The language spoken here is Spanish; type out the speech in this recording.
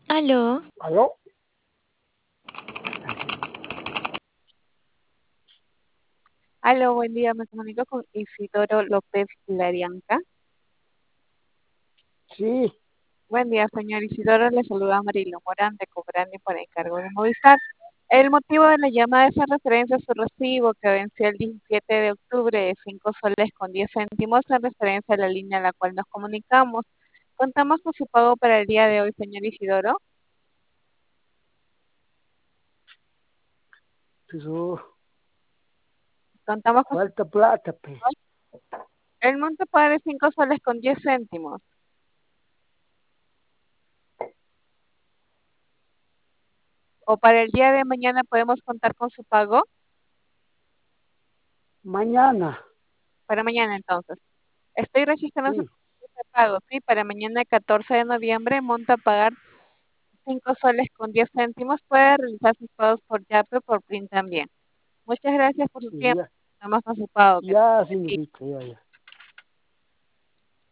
Aló, ¿Aló? Así. Aló, buen día, me comunico con Isidoro López Larianca. Sí, Buen día, señor Isidoro, le saluda Marilo Morán de Cobrani por encargo de Movistar. El motivo de la llamada es en referencia a su recibo que venció el 17 de octubre de 5 soles con 10 céntimos en referencia a la línea a la cual nos comunicamos. Contamos con su pago para el día de hoy, señor Isidoro. pero Contamos con su falta plata, pe. pago. El monto paga de 5 soles con 10 céntimos. O para el día de mañana podemos contar con su pago. Mañana, Para mañana entonces. Estoy registrando su sí, pago, ¿sí? Para mañana 14 de noviembre, monta a pagar 5 soles con 10 céntimos. Puede realizar sus pagos por Yape o por PRIN también. Muchas gracias por su tiempo. ya, Estamos con su pago. Que ya, tenga buen día. señorita, ya, ya.